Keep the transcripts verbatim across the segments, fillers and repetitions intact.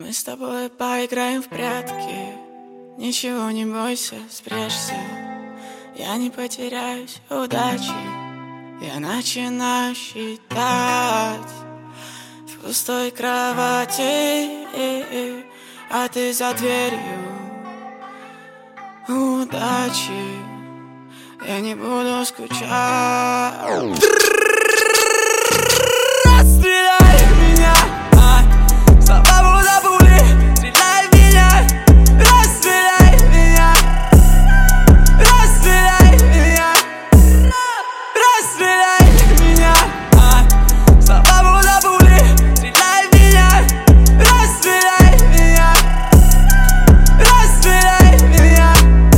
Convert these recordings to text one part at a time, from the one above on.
Мы с тобой поиграем в прятки. Ничего не бойся, спрячься. Я не потеряюсь, удачи. Я начинаю считать в пустой кровати, а ты за дверью. Удачи, я не буду скучать. Расстреляй меня, а, слова будто пули. Стреляй в меня, расстреляй меня, расстреляй меня, расстреляй меня, а, слова будто пули. Стреляй в меня, расстреляй меня, расстреляй меня.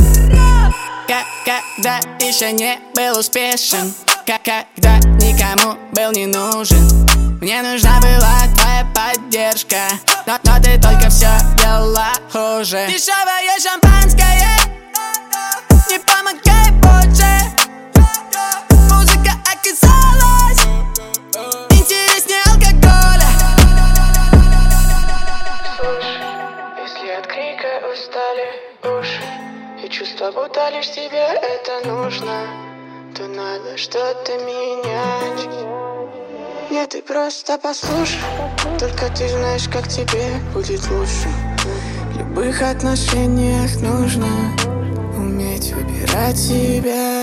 Когда еще не был успешен, когда никому был не нужен, мне нужна была твоя поддержка, но, но ты только все делала хуже. Дешевое шампанское, не помогай больше. Музыка оказалась интереснее алкоголя. Слушай, если от крика устали уши и чувства, будто лишь тебе это нужно, то надо что-то менять. Нет, ты просто послушай, только ты знаешь, как тебе будет лучше. В любых отношениях нужно уметь выбирать себя.